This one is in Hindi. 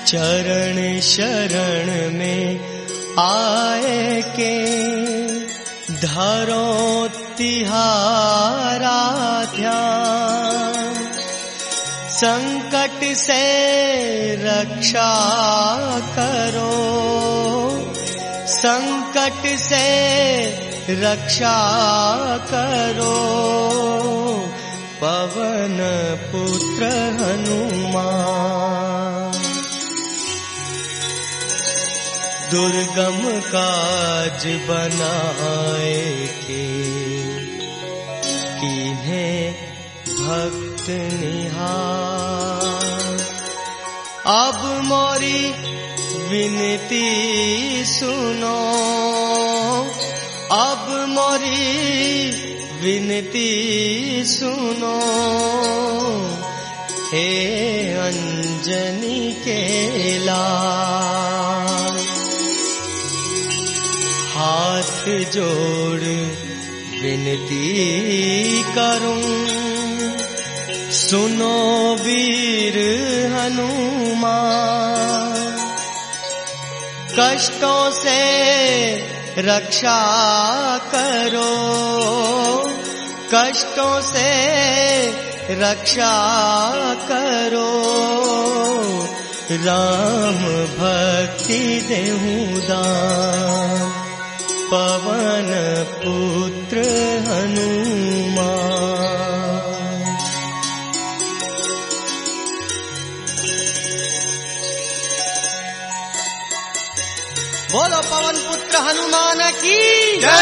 चरण शरण में आए के धरो तिहारा ध्यान। संकट से रक्षा करो, संकट से रक्षा करो, पवन पुत्र हनुमान। दुर्गम काज बनाए के कीन्हे भक्त निहार। अब मोरी विनती सुनो, अब मोरी विनती सुनो, हे अंजनी के लाल। हाथ जोड़ विनती करूं, सुनो वीर हनुमान। कष्टों से रक्षा करो, कष्टों से रक्षा करो, राम भक्ति देहूं दान, पवन पुत्र हनुमान। बोलो पवन पुत्र हनुमान की जय।